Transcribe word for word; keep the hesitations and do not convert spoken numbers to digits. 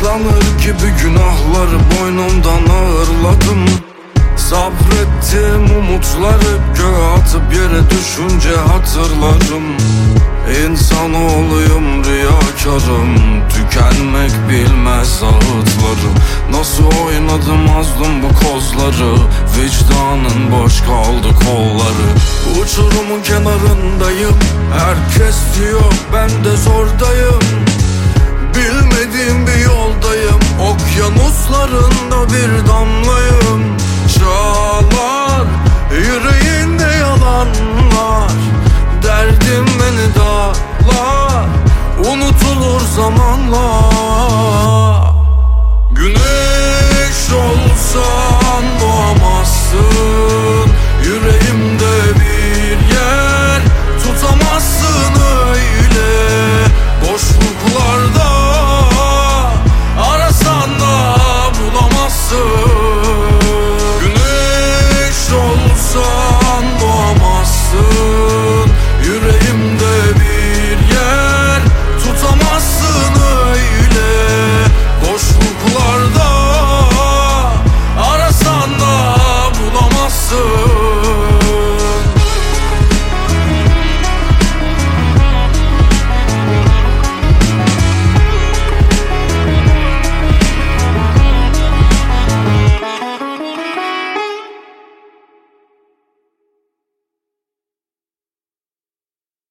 Yıpranır gibi günahları boynumdan ağırladım. Sabrettim umutları göğe atıp yere düşünce hatırlarım. İnsanoğluyum, riyakarım, tükenmek bilmez ağıtlarım. Nasıl oynadım mazlum bu kozları, vicdanın boş kaldı kolları. Uçurumun kenarındayım, herkes diyor ben de zordayım. Bilmediğim bir yoldayım, okyanuslarında bir damla